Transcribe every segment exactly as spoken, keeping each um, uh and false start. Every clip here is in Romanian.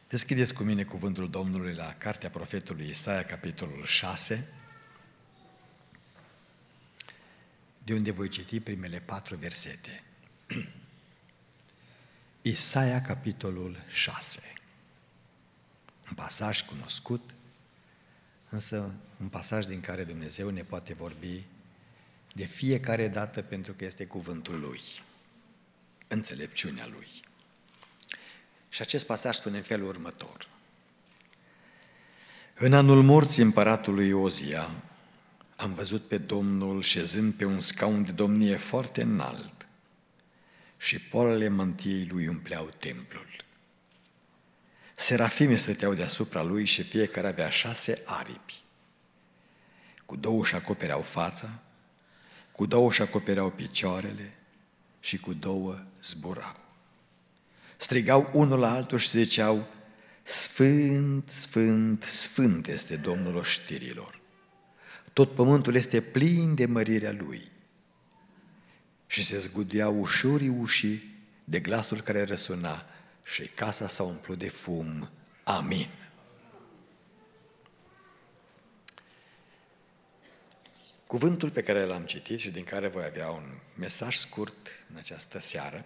Deschideți cu mine cuvântul Domnului la cartea profetului Isaia, capitolul șase, de unde voi citi primele patru versete. Isaia, capitolul șase. Un pasaj cunoscut, însă un pasaj din care Dumnezeu ne poate vorbi de fiecare dată pentru că este cuvântul Lui, înțelepciunea Lui. Și acest pasaj spune în felul următor. În anul morții împăratului Ozia, am văzut pe Domnul șezând pe un scaun de domnie foarte înalt și polele mântiei lui umpleau templul. Serafime stăteau deasupra lui și fiecare avea șase aripi. Cu două își acopereau fața, cu două își acopereau picioarele și cu două zburau. Strigau unul la altul și ziceau, Sfânt, Sfânt, Sfânt este Domnul oștirilor. Tot pământul este plin de mărirea Lui. Și se zguduiau ușurii ușii de glasul care răsuna și casa s-a umplut de fum. Amin. Cuvântul pe care l-am citit și din care voi avea un mesaj scurt în această seară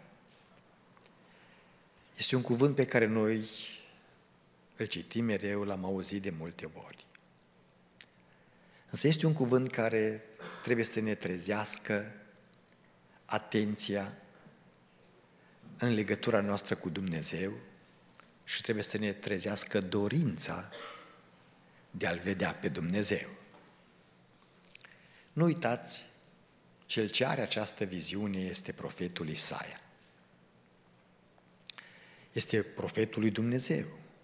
este un cuvânt pe care noi îl citim mereu, l-am auzit de multe ori. Însă este un cuvânt care trebuie să ne trezească atenția în legătura noastră cu Dumnezeu și trebuie să ne trezească dorința de a-L vedea pe Dumnezeu. Nu uitați, cel ce are această viziune este profetul Isaia. Este profetul lui Dumnezeu.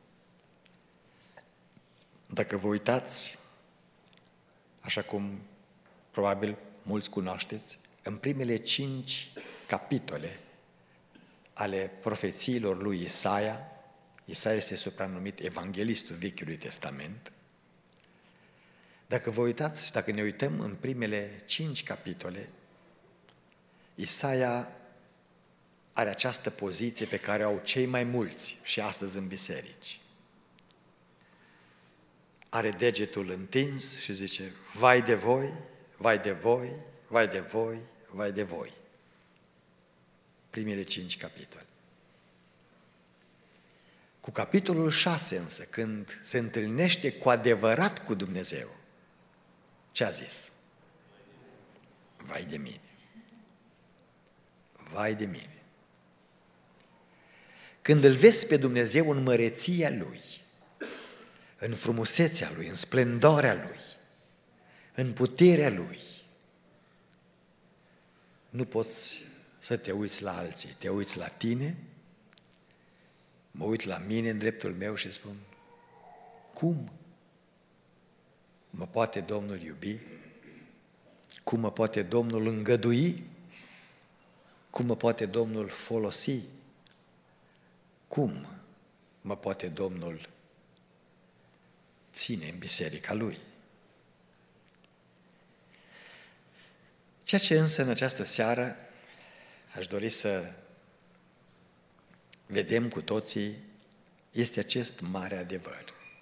Dacă vă uitați, așa cum probabil mulți cunoașteți, în primele cinci capitole ale profețiilor lui Isaia, Isaia este supranumit evanghelistul Vechiului Testament. Dacă vă uitați, dacă ne uităm în primele cinci capitole, Isaia are această poziție pe care au cei mai mulți și astăzi în biserici. Are degetul întins și zice, vai de voi, vai de voi, vai de voi, vai de voi. Primele cinci capitole. Cu capitolul șase însă, când se întâlnește cu adevărat cu Dumnezeu, ce a zis? Vai de mine. Vai de mine. Când îl vezi pe Dumnezeu în măreția Lui, în frumusețea Lui, în splendoarea Lui, în puterea Lui, nu poți să te uiți la alții, te uiți la tine, mă uit la mine în dreptul meu și spun, cum mă poate Domnul iubi? Cum mă poate Domnul îngădui? Cum mă poate Domnul folosi? Cum mă poate Domnul ține în biserica Lui? Ceea ce însă în această seară aș dori să vedem cu toții este acest mare adevăr.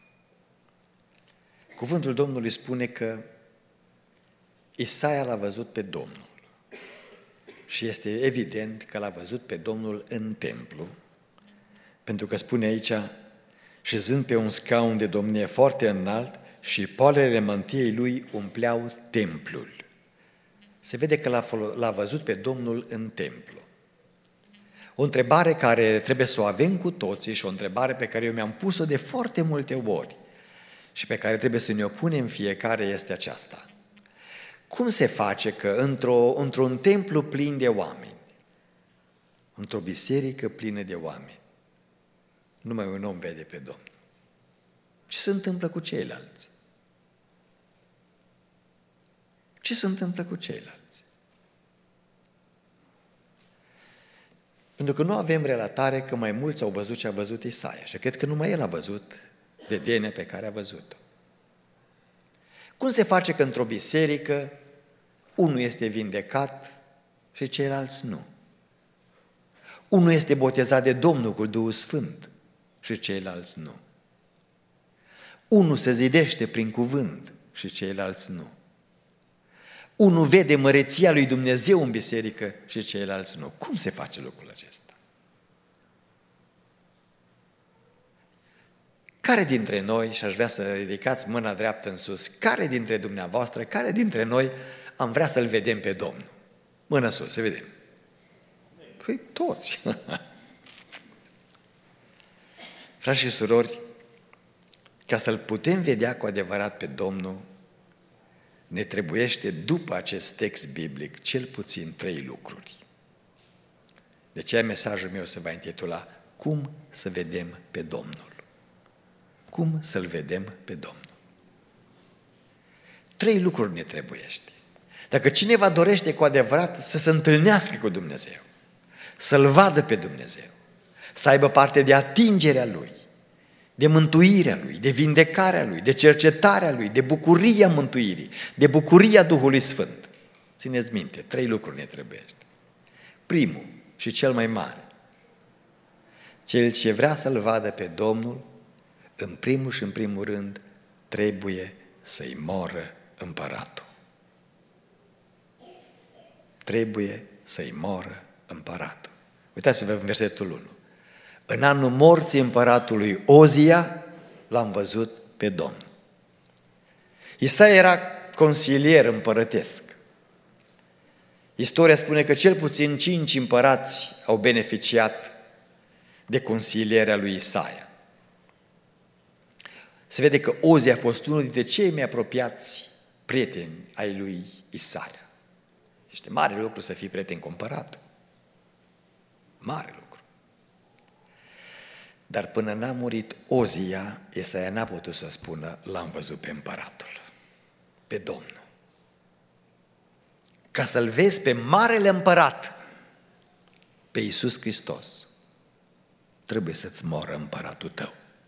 Cuvântul Domnului spune că Isaia l-a văzut pe Domnul și este evident că l-a văzut pe Domnul în templu, pentru că spune aici, șezând pe un scaun de domnie foarte înalt și polele mântiei lui umpleau templul. Se vede că l-a, l-a văzut pe Domnul în templu. O întrebare care trebuie să o avem cu toții și o întrebare pe care eu mi-am pus-o de foarte multe ori și pe care trebuie să ne o punem fiecare este aceasta. Cum se face că într-o, într-un templu plin de oameni, într-o biserică plină de oameni, numai un om vede pe Domnul? Ce se întâmplă cu ceilalți? Ce se întâmplă cu ceilalți? Pentru că nu avem relatare că mai mulți au văzut ce a văzut Isaia și cred că numai el a văzut vedenia pe care a văzut-o. Cum se face că într-o biserică unul este vindecat și ceilalți nu? Unul este botezat de Domnul cu Duhul Sfânt și ceilalți nu. Unul se zidește prin cuvânt și ceilalți nu. Unul vede măreția lui Dumnezeu în biserică și ceilalți nu. Cum se face lucrul acesta? Care dintre noi, și aș vrea să ridicați mâna dreaptă în sus, care dintre dumneavoastră, care dintre noi am vrea să-L vedem pe Domnul? Mână sus, să vedem. Păi toți. Frați și surori, ca să-L putem vedea cu adevărat pe Domnul, ne trebuiește după acest text biblic cel puțin trei lucruri. De aceea mesajul meu se va intitula Cum să vedem pe Domnul. Cum să-L vedem pe Domnul. Trei lucruri ne trebuiește. Dacă cineva dorește cu adevărat să se întâlnească cu Dumnezeu, să-L vadă pe Dumnezeu, să aibă parte de atingerea Lui, de mântuirea Lui, de vindecarea Lui, de cercetarea Lui, de bucuria mântuirii, de bucuria Duhului Sfânt. Țineți minte, trei lucruri ne trebuiește. Primul și cel mai mare, cel ce vrea să-L vadă pe Domnul, în primul și în primul rând, trebuie să-i moră împăratul. Trebuie să-i moră împăratul. Uitați-vă în versetul unu. În anul morții împăratului Ozia, l-am văzut pe Domnul. Isaia era consilier împărătesc. Istoria spune că cel puțin cinci împărați au beneficiat de consilierea lui Isaia. Se vede că Ozia a fost unul dintre cei mai apropiați prieteni ai lui Isaia. Este mare lucru să fii prieten cu împăratul. Mare lucru. Dar până n-a murit Ozia, Isaia n-a putut să spună, l-am văzut pe împăratul, pe Domnul. Ca să-L vezi pe marele împărat, pe Iisus Hristos, trebuie să-ți moră împăratul tău.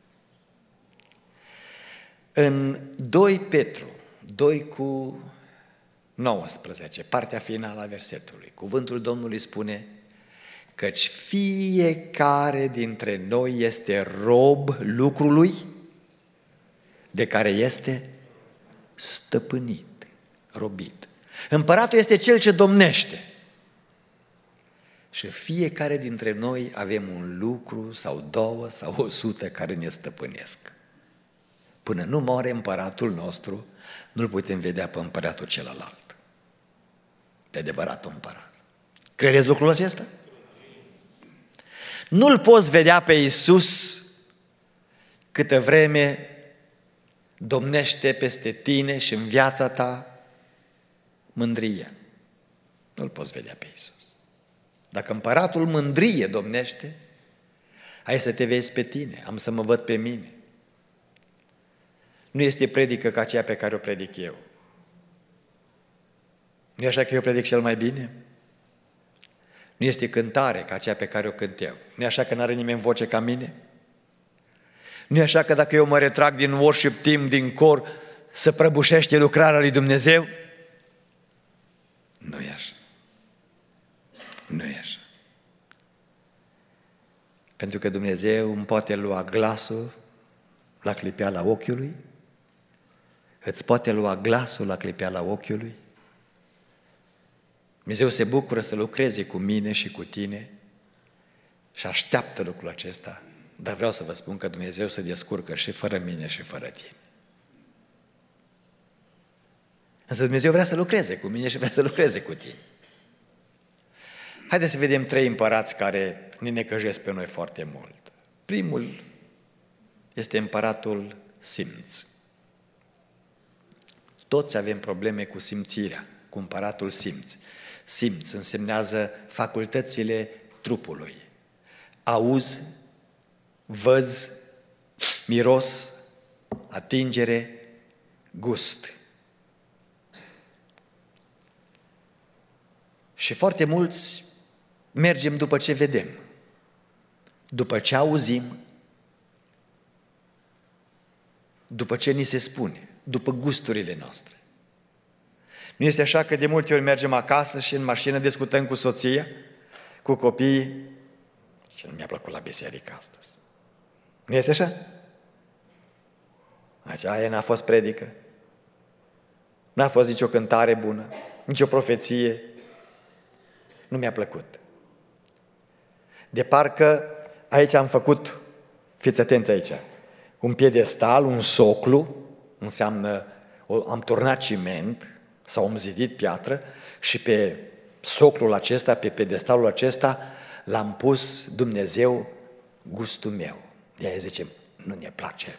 În doi Petru, doi cu nouăsprezece, partea finală a versetului, cuvântul Domnului spune căci fiecare dintre noi este rob lucrului de care este stăpânit, robit. Împăratul este cel ce domnește. Și fiecare dintre noi avem un lucru sau două sau o sută care ne stăpânesc. Până nu moare împăratul nostru, nu-l putem vedea pe împăratul celălalt. Pe adevăratul împărat. Credeți lucrul acesta? Nu-L poți vedea pe Iisus câtă vreme domnește peste tine și în viața ta mândria. Nu-L poți vedea pe Iisus. Dacă împăratul mândrie domnește, hai să te vezi pe tine, am să mă văd pe mine. Nu este predică ca aceea pe care o predic eu. Nu e așa că eu predic cel mai bine? Nu este cântare ca aceea pe care o cânt eu. Nu e așa că n-are nimeni voce ca mine? Nu e așa că dacă eu mă retrag din worship team, din cor, să prăbușește lucrarea lui Dumnezeu? Nu e așa. Nu e așa. Pentru că Dumnezeu îmi poate lua glasul la clipeala ochiului, îți poate lua glasul la clipeala ochiului. Dumnezeu se bucură să lucreze cu mine și cu tine și așteaptă lucrul acesta, dar vreau să vă spun că Dumnezeu se descurcă și fără mine și fără tine. Însă Dumnezeu vrea să lucreze cu mine și vrea să lucreze cu tine. Haideți să vedem trei împărați care ne necăjesc pe noi foarte mult. Primul este împăratul simț. Toți avem probleme cu simțirea, cu împăratul simț. Simț însemnează facultățile trupului. Auz, văz, miros, atingere, gust. Și foarte mulți mergem după ce vedem, după ce auzim, după ce ni se spune, după gusturile noastre. Nu este așa că de multe ori mergem acasă și în mașină discutăm cu soția, cu copiii, și nu mi-a plăcut la biserică astăzi. Nu este așa? Aia n-a fost predică. N-a fost nicio cântare bună, nicio profeție. Nu mi-a plăcut. De parcă aici am făcut, fiți atenți aici, un piedestal, un soclu, înseamnă, am turnat ciment sau am zidit piatră și pe soclul acesta, pe piedestalul acesta, l-am pus Dumnezeu gustul meu. De-aia zicem, nu ne place.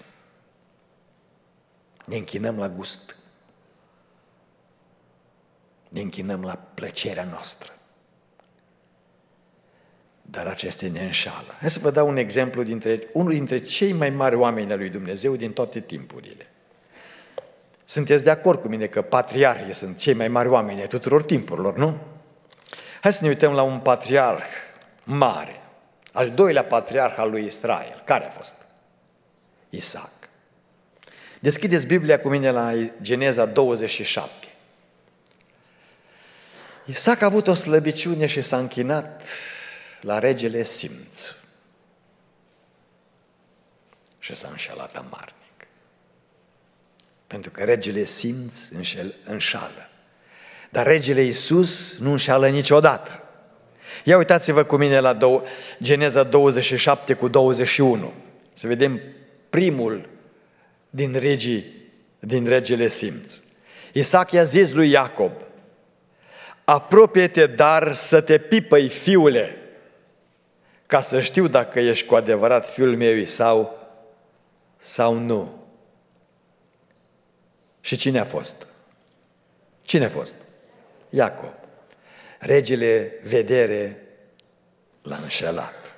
Ne închinăm la gust. Ne închinăm la plăcerea noastră. Dar acestea ne înșală. Hai să vă dau un exemplu dintre unul dintre cei mai mari oameni al lui Dumnezeu din toate timpurile. Sunteți de acord cu mine că patriarhii sunt cei mai mari oameni ai tuturor timpurilor, nu? Hai să ne uităm la un patriarh mare, al doilea patriarh al lui Israel. Care a fost? Isaac. Deschideți Biblia cu mine la Geneza douăzeci și șapte. Isaac a avut o slăbiciune și s-a închinat la regele Simț. Și s-a înșelat amarnic. Pentru că regele Simț înșel, înșală. Dar regele Iisus nu înșală niciodată. Ia uitați-vă cu mine la dou- Geneza douăzeci și șapte cu douăzeci și unu. Să vedem primul din regii, din regele Simț. Isaac i-a zis lui Iacob: apropie-te, dar să te pipăi, fiule, ca să știu dacă ești cu adevărat fiul meu sau, sau nu. Și cine a fost? Cine a fost? Iacob. Regele, vedere, l-a înșelat.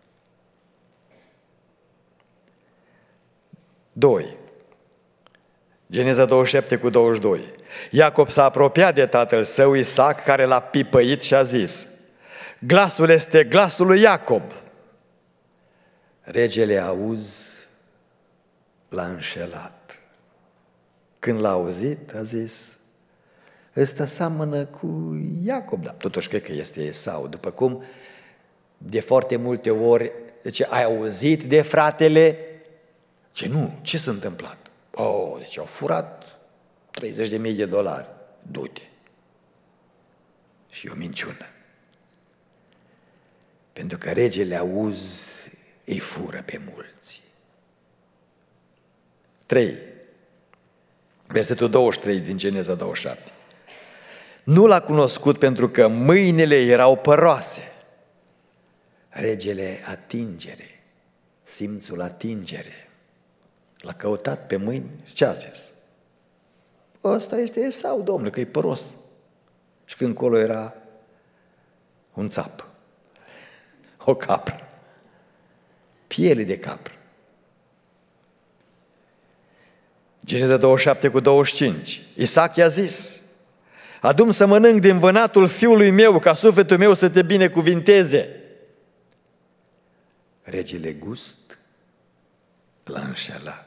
Doi. Geneza douăzeci și șapte cu douăzeci și doi. Iacob s-a apropiat de tatăl său Isaac, care l-a pipăit și a zis: glasul este glasul lui Iacob. Regele auzi, l-a înșelat. Când l-a auzit, a zis: ăsta seamănă cu Iacob, dar totuși cred că este Esau. După cum de foarte multe ori, deci ai auzit de fratele? Ce nu, ce s-a întâmplat? Oh, deci au furat treizeci de mii de dolari. Du-te. Și o minciună. Pentru că regele auzi, îi fură pe mulți. Trei. Versetul douăzeci și trei din Geneza douăzeci și șapte. Nu l-a cunoscut pentru că mâinile erau păroase. Regele atingere, simțul atingere. L-a căutat pe mâini și ce a zis? Ăsta este Esau, domnule, că e păros. Și când colo era un țap, o capră, piele de capră. Geneza douăzeci și șapte cu douăzeci și cinci. Isaac i-a zis: adu-mi să mănânc din vânatul fiului meu, ca sufletul meu să te binecuvinteze. Regele gust l-a înșelat.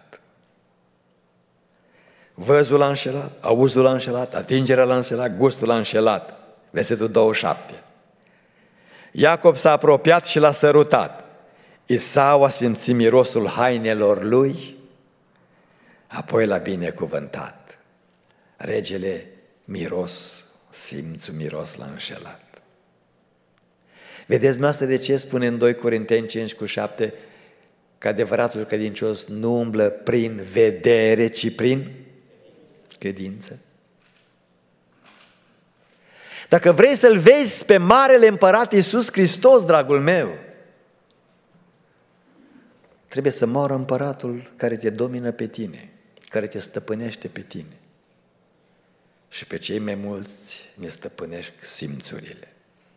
Văzul l-a înșelat, auzul l-a înșelat, atingerea l-a înșelat, gustul l-a înșelat. Versetul douăzeci și șapte. Iacob s-a apropiat și l-a sărutat. Esau a simțit mirosul hainelor lui, apoi l-a binecuvântat. Regele miros, simțul miros l-a înșelat. Vedeți noastră de ce spune în doi Corinteni cinci cu șapte că adevăratul credincios nu umblă prin vedere, ci prin credință? Dacă vrei să-L vezi pe Marele Împărat Iisus Hristos, dragul meu, trebuie să moară împăratul care te domină pe tine, care te stăpânește pe tine. Și pe cei mai mulți ne stăpânesc simțurile.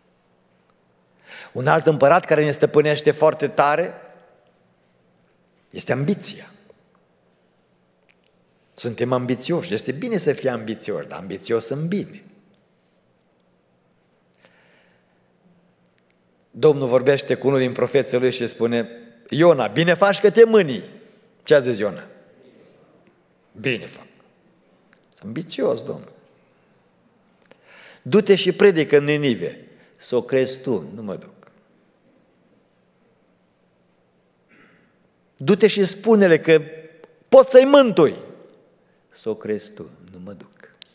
Un alt împărat care ne stăpânește foarte tare este ambiția. Suntem ambițioși. Este bine să fii ambițioși, dar ambițios în bine. Domnul vorbește cu unul din profeții lui și spune: Iona, bine faci că te mânii. Ce a zis Iona? Bine fac. Sunt ambițios, Domnul. Du-te și predică în Ninive. Să o crezi tu, nu mă duc. Du-te și spune-le că poți să-i mântui. Să o crezi tu, nu mă duc.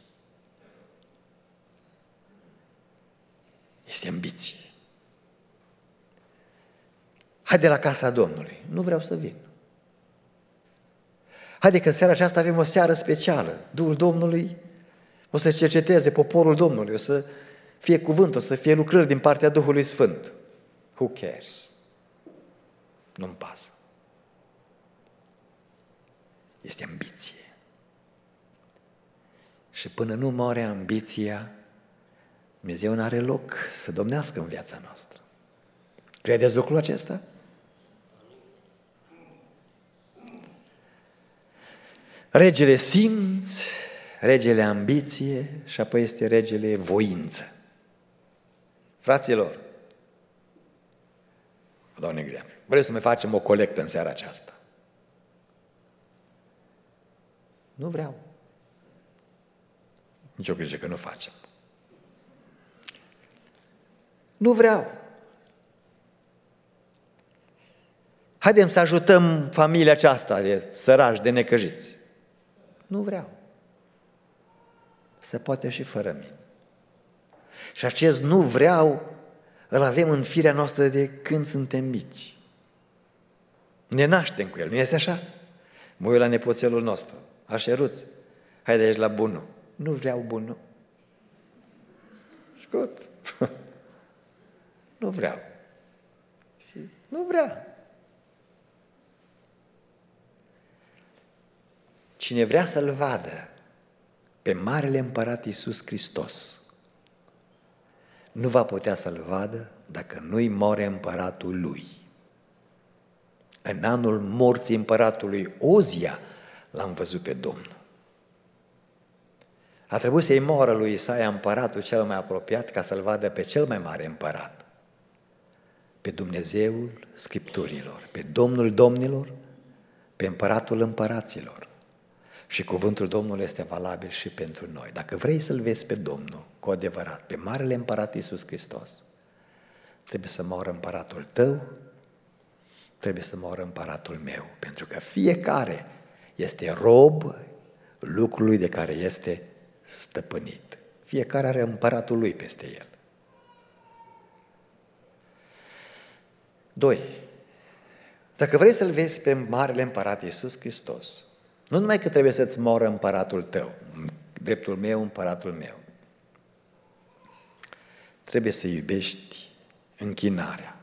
Este ambiție. Haide la casa Domnului. Nu vreau să vin. Haide că în seara aceasta avem o seară specială. Duhul Domnului o să cerceteze poporul Domnului, o să fie cuvânt, o să fie lucrări din partea Duhului Sfânt. Who cares? Nu-mi pasă. Este ambiție. Și până nu moare ambiția, Dumnezeu nu are loc să domnească în viața noastră. Credeți lucrul acesta? Regele simț, regele ambiție și apoi este regele voință. Fraților, vă dau un exemplu. Vreau să mai facem o colectă în seara aceasta. Nu vreau. Nici o grijă că nu facem. Nu vreau. Haidem să ajutăm familia aceasta de săraci, de necăjiți. Nu vreau. Se poate și fără mine. Și acest nu vreau îl avem în firea noastră de când suntem mici. Ne naștem cu el, nu este așa? Mă uit la nepoțelul nostru, Așeruț, haide aici la bunul. Nu vreau bunul. Șcut. Nu vreau. Și nu vrea. Cine vrea să-L vadă pe Marele Împărat Iisus Hristos, nu va putea să-L vadă dacă nu-i moare împăratul lui. În anul morții împăratului Ozia l-am văzut pe Domnul. A trebuit să-i moară lui Isaia împăratul cel mai apropiat ca să-L vadă pe cel mai mare împărat, pe Dumnezeul Scripturilor, pe Domnul Domnilor, pe Împăratul Împăraților. Și cuvântul Domnului este valabil și pentru noi. Dacă vrei să-L vezi pe Domnul cu adevărat, pe Marele Împărat Iisus Hristos, trebuie să moară împăratul tău, trebuie să moară împăratul meu, pentru că fiecare este rob lucrului de care este stăpânit. Fiecare are împăratul lui peste el. Doi. Dacă vrei să-L vezi pe Marele Împărat Iisus Hristos, nu numai că trebuie să-ți moară împăratul tău, dreptul meu, împăratul meu, trebuie să iubești închinarea.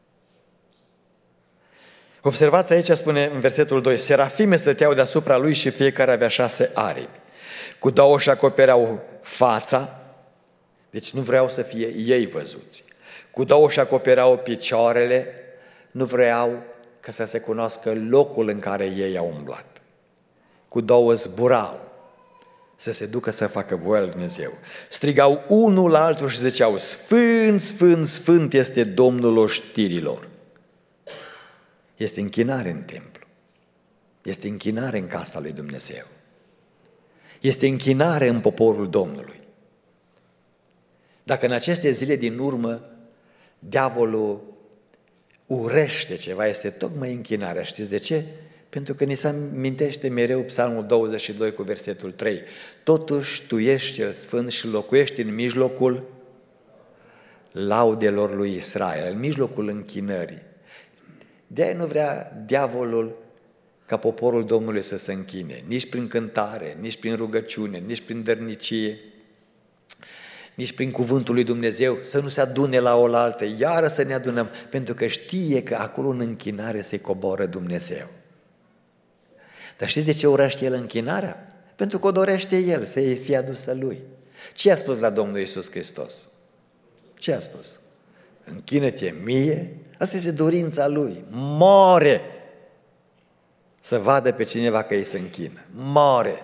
Observați aici, spune în versetul doi, serafime stăteau deasupra lui și fiecare avea șase aripi. Cu două își acopereau fața, deci nu vreau să fie ei văzuți. Cu două își acopereau picioarele, nu vreau ca să se cunoască locul în care ei au umblat. Cu două zburau să se ducă să facă voia lui Dumnezeu. Strigau unul la altul și ziceau, Sfânt, Sfânt, Sfânt este Domnul oștirilor. Este închinare în templu. Este închinare în casa lui Dumnezeu. Este închinare în poporul Domnului. Dacă în aceste zile din urmă diavolul urește ceva, este tocmai închinarea. Știți de ce? Pentru că ni se amintește mereu Psalmul douăzeci și doi cu versetul trei. Totuși tu ești cel sfânt și locuiești în mijlocul laudelor lui Israel, în mijlocul închinării. De-aia nu vrea diavolul ca poporul Domnului să se închine, nici prin cântare, nici prin rugăciune, nici prin dărnicie, nici prin cuvântul lui Dumnezeu, să nu se adune la oaltă, iară să ne adunăm, pentru că știe că acolo în închinare se coboră Dumnezeu. Dar știți de ce urăște el închinarea? Pentru că o dorește el să fie adusă lui. Ce a spus la Domnul Iisus Hristos? Ce a spus? Închină-te mie, asta este dorința lui, moare să vadă pe cineva că îi se închină, moare.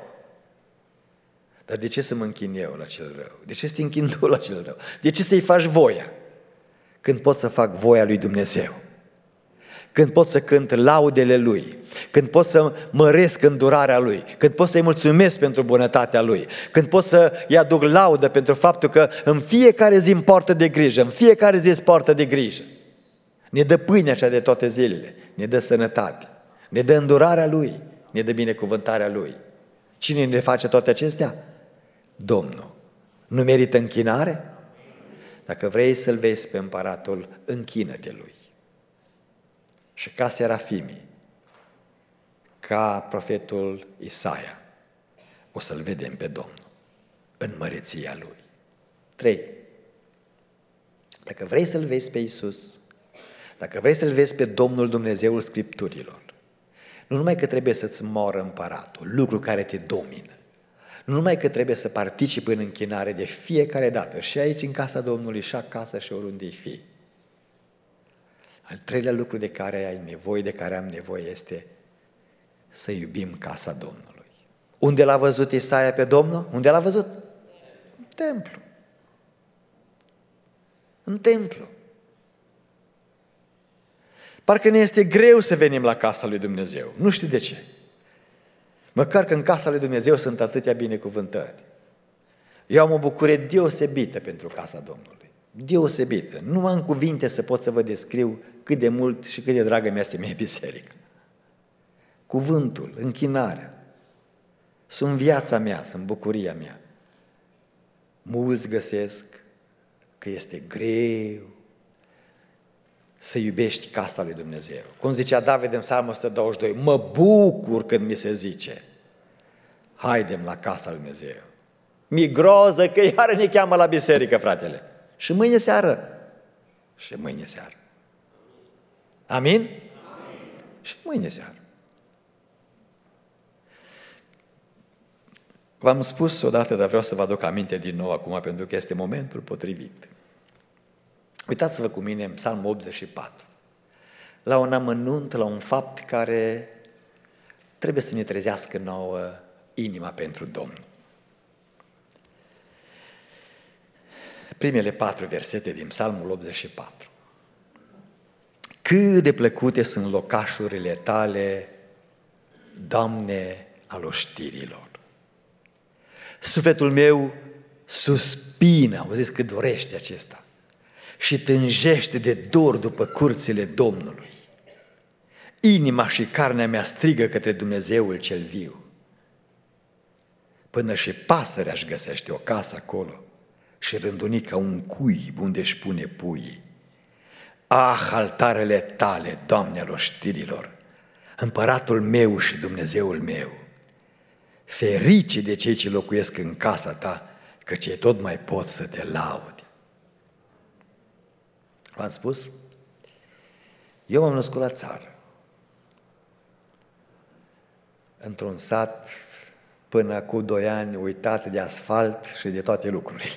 Dar de ce să mă închin eu la cel rău? De ce să te închin tu la cel rău? De ce să-i faci voia când pot să fac voia lui Dumnezeu? Când pot să cânt laudele Lui, când pot să măresc îndurarea Lui, când pot să-i mulțumesc pentru bunătatea Lui, când pot să-i aduc laudă pentru faptul că în fiecare zi îmi poartă de grijă, în fiecare zi îți poartă de grijă. Ne dă pâinea cea de toate zilele, ne dă sănătate, ne dă îndurarea Lui, ne dă binecuvântarea Lui. Cine ne face toate acestea? Domnul. Nu merită închinare? Dacă vrei să-L vezi pe împăratul, închină-te Lui. Și ca serafimii, ca profetul Isaia, o să-L vedem pe Domnul în măreția Lui. Trei. Dacă vrei să-L vezi pe Iisus, dacă vrei să-L vezi pe Domnul Dumnezeul Scripturilor, nu numai că trebuie să-ți moră împăratul, lucru care te domină, nu numai că trebuie să participi în închinare de fiecare dată, și aici în casa Domnului, și acasă, și oriunde fi. Al treilea lucru de care ai nevoie, de care am nevoie, este să iubim casa Domnului. Unde l-a văzut Isaia pe Domnul? Unde l-a văzut? În templu. În templu. Parcă ne este greu să venim la casa lui Dumnezeu. Nu știu de ce. Măcar că în casa lui Dumnezeu sunt atâtea binecuvântări. Eu am o bucurie deosebită pentru casa Domnului. Deosebită. Nu am cuvinte să pot să vă descriu cât de mult și cât de dragă mi este mie biserică. Cuvântul, închinarea, sunt viața mea, sunt bucuria mea. Mulți găsesc că este greu să iubești casa lui Dumnezeu. Cum zicea David în Psalmul o sută douăzeci și doi, mă bucur când mi se zice, haidem la casa lui Dumnezeu. Mi-e groză că iară ne cheamă la biserică, fratele. Și mâine seară. Și mâine seară. Amin? Amin. Și mâine seară. V-am spus odată, dar vreau să vă aduc aminte din nou acum, pentru că este momentul potrivit. Uitați-vă cu mine în Psalmul optzeci și patru, la un amănunt, la un fapt care trebuie să ne trezească nouă inima pentru Domnul. Primele patru versete din Psalmul optzeci și patru. Cât de plăcute sunt locașurile tale, Doamne, al oștirilor. Sufletul meu suspină, auziți cât dorește acesta, și tânjește de dor după curțile Domnului. Inima și carnea mea strigă către Dumnezeul cel viu. Până și pasărea își găsește o casă acolo și rândunica un cuib unde își pune puii. Ah, altarele tale, Doamne al oștirilor, împăratul meu și Dumnezeul meu, ferice de cei ce locuiesc în casa ta, căci ei tot mai pot să te laude. V-am spus? Eu m-am născut la țară, într-un sat până cu doi ani uitat de asfalt și de toate lucrurile.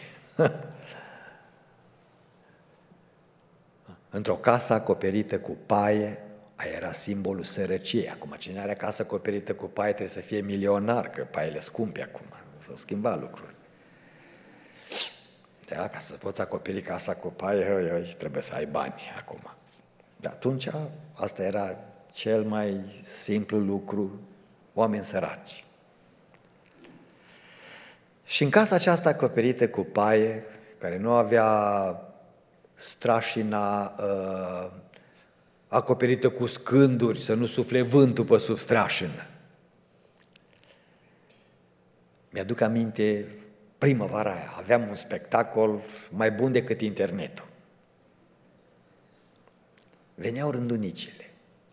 Într-o casă acoperită cu paie, aia era simbolul sărăciei. Acum, cine are casă acoperită cu paie trebuie să fie milionar, că paiele scumpe acum, s-au schimbat lucruri. Da, ca să poți acoperi casa cu paie, trebuie să ai bani acum. De atunci, asta era cel mai simplu lucru, oameni săraci. Și în casa aceasta acoperită cu paie, care nu avea strașina uh, acoperită cu scânduri, să nu sufle vântul pe sub strașină. Mi-aduc aminte, primăvara aia, aveam un spectacol mai bun decât internetul. Veneau rândunicile.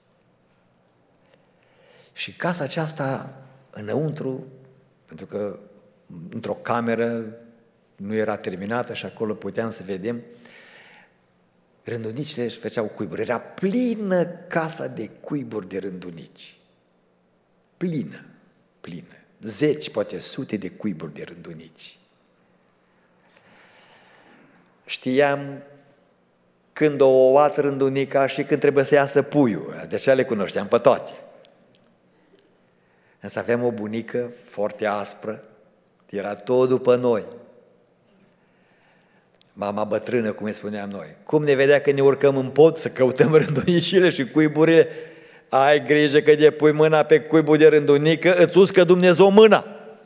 Și casa aceasta, înăuntru, pentru că într-o cameră nu era terminată și acolo puteam să vedem, rândunicile își făceau cuiburi. Era plină casa de cuiburi de rândunici. Plină, plină. Zeci, poate sute de cuiburi de rândunici. Știam când o oat rândunica și când trebuie să iasă puiul. De aceea le cunoșteam pe toate. Însă aveam o bunică foarte aspră, era tot după noi. Mama bătrână, cum îi spuneam noi. Cum ne vedea că ne urcăm în pod să căutăm rândunicile și cuiburile, ai grijă că de pui mâna pe cuibul de rândunică, îți uscă Dumnezeu mâna.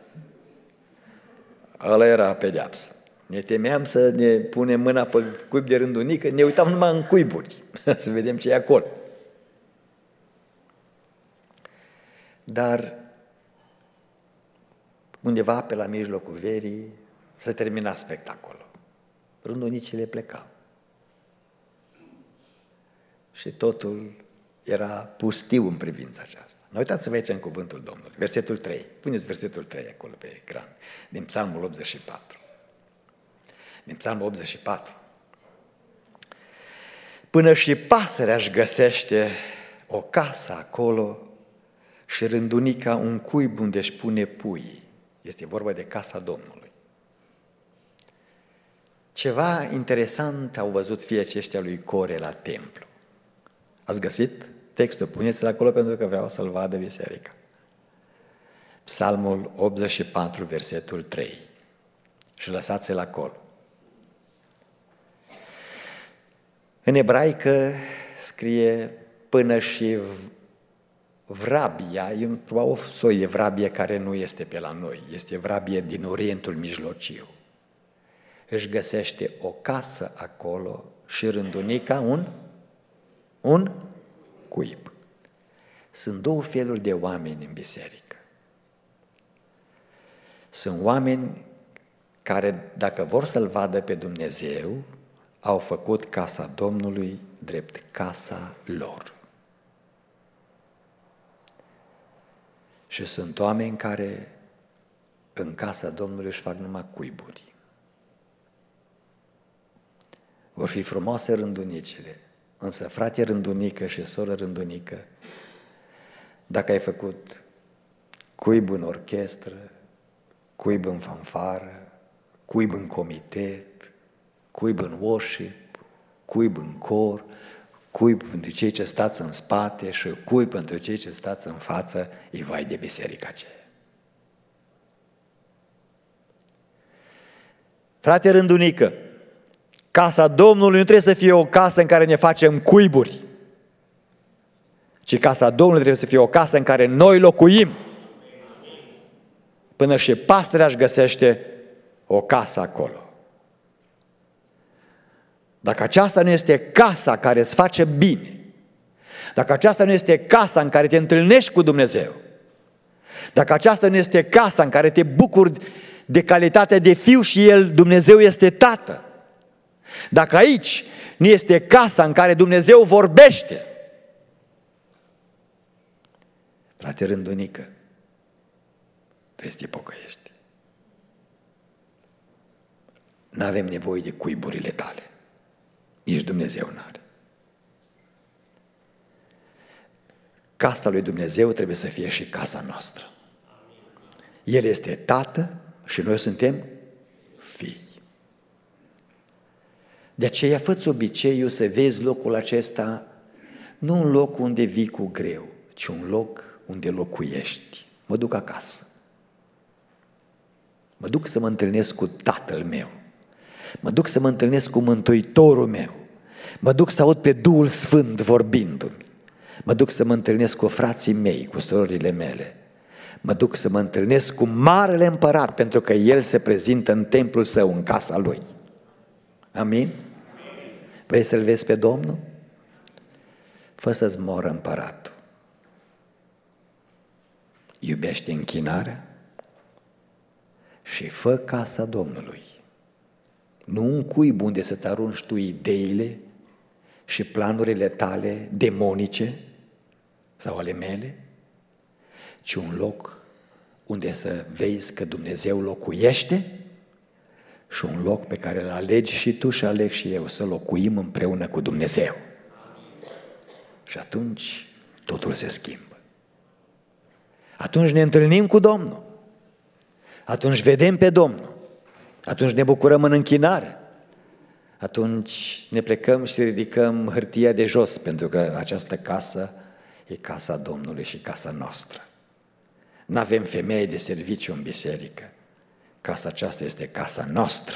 Ăla era pedeapsă. Ne temeam să ne punem mâna pe cuib de rândunică, ne uitam numai în cuiburi, să vedem ce e acolo. dar undeva pe la mijlocul verii se termina spectacolul. Rândunicile plecau. Și totul era pustiu în privința aceasta. Uitați-vă aici în cuvântul Domnului, versetul trei. Puneți versetul trei acolo pe ecran, din Psalmul optzeci și patru. Din Psalmul optzeci și patru. Până și pasărea își găsește o casă acolo și rândunica un cuib unde își pune puii. Este vorba de casa Domnului. Ceva interesant au văzut fii aceștia lui Core la templu. Ați găsit textul? Puneți-l acolo pentru că vreau să-l vadă biserica. Psalmul optzeci și patru, versetul trei. Și lăsați-l acolo. În ebraică scrie până și vrabia, e probabil o soi de vrabie care nu este pe la noi, este vrabie din Orientul Mijlociu. Își găsește o casă acolo și rândunica un, un cuib. Sunt două feluri de oameni în biserică. Sunt oameni care, dacă vor să-L vadă pe Dumnezeu, au făcut casa Domnului drept casa lor. Și sunt oameni care în casa Domnului își fac numai cuiburi. Vor fi frumoase rândunicile, însă frate rândunică și soră rândunică, dacă ai făcut cuib în orchestră, cuib în fanfară, cuib în comitet, cuib în worship, cuib în cor, cuib pentru cei ce stați în spate și cuib pentru cei ce stați în față, e vai de biserica aceea. Frate rândunică, casa Domnului nu trebuie să fie o casă în care ne facem cuiburi, ci casa Domnului trebuie să fie o casă în care noi locuim. Până și pastărea își găsește o casă acolo. Dacă aceasta nu este casa care îți face bine, dacă aceasta nu este casa în care te întâlnești cu Dumnezeu, dacă aceasta nu este casa în care te bucuri de calitatea de fiu și El, Dumnezeu, este Tată, dacă aici nu este casa în care Dumnezeu vorbește, frate rândunică, trebuie să te pocăiești. N-avem nevoie de cuiburile tale. Nici Dumnezeu n-are. Casa lui Dumnezeu trebuie să fie și casa noastră. El este Tată și noi suntem fii. De aceea fă-ți obiceiul să vezi locul acesta nu un loc unde vii cu greu, ci un loc unde locuiești. Mă duc acasă. Mă duc să mă întâlnesc cu Tatăl meu. Mă duc să mă întâlnesc cu Mântuitorul meu. Mă duc să aud pe Duhul Sfânt vorbindu-mi. Mă duc să mă întâlnesc cu frații mei, cu surorile mele. Mă duc să mă întâlnesc cu Marele Împărat, pentru că El se prezintă în templul Său, în casa Lui. Amin? Vrei să-L vezi pe Domnul? Fă să-ți moră împăratul. Iubește închinarea și fă casa Domnului. Nu un cuib unde să-ți arunci tu ideile și planurile tale demonice sau ale mele, ci un loc unde să vezi că Dumnezeu locuiește și un loc pe care îl alegi și tu și aleg și eu, să locuim împreună cu Dumnezeu. Și atunci totul se schimbă. Atunci ne întâlnim cu Domnul. Atunci vedem pe Domnul. Atunci ne bucurăm în închinare. Atunci ne plecăm și ridicăm hârtia de jos, pentru că această casă e casa Domnului și casa noastră. N-avem femei de serviciu în biserică. Casa aceasta este casa noastră.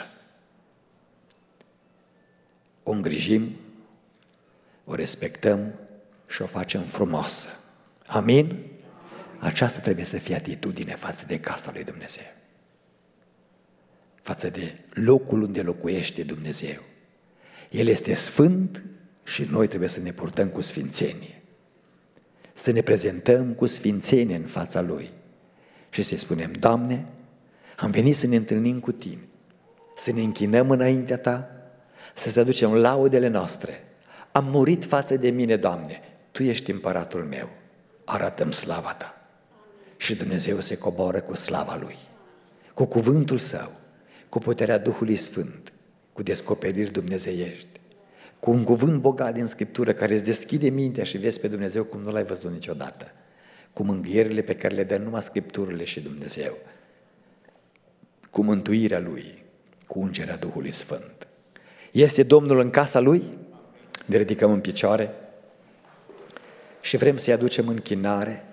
O îngrijim, o respectăm și o facem frumoasă. Amin? Aceasta trebuie să fie atitudine față de casa lui Dumnezeu. Față de locul unde locuiește Dumnezeu. El este sfânt și noi trebuie să ne purtăm cu sfințenie. să ne prezentăm cu sfințenie în fața Lui și să-i spunem: Doamne, am venit să ne întâlnim cu Tine, să ne închinăm înaintea Ta, să-ți aducem laudele noastre. Am murit față de mine, Doamne, Tu ești împăratul meu, arată-mi slava Ta. Și Dumnezeu se coboară cu slava Lui, cu cuvântul Său, cu puterea Duhului Sfânt, cu descoperiri dumnezeiești, cu un cuvânt bogat din Scriptură care îți deschide mintea și vezi pe Dumnezeu cum nu L-ai văzut niciodată, cu mângâierile pe care le dă numai Scripturile și Dumnezeu, cu mântuirea Lui, cu ungerea Duhului Sfânt. Este Domnul în casa Lui? Ne ridicăm în picioare și vrem să-i aducem închinare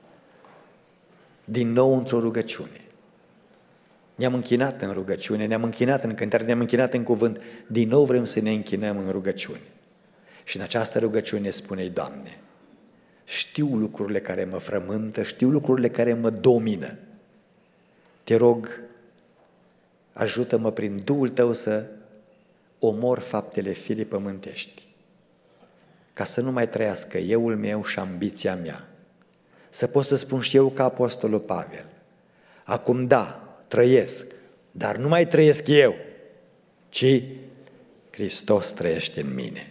din nou într-o rugăciune. Ne-am închinat în rugăciune, ne-am închinat în cântare, ne-am închinat în cuvânt. Din nou vrem să ne închinăm în rugăciune. Și în această rugăciune spune-i: Doamne, știu lucrurile care mă frământă, știu lucrurile care mă domină. Te rog, ajută-mă prin Duhul Tău să omor faptele firii pământești, ca să nu mai trăiască euul meu și ambiția mea. Să pot să spun și eu ca Apostolul Pavel: acum da, trăiesc, dar nu mai trăiesc eu, ci Hristos trăiește în mine.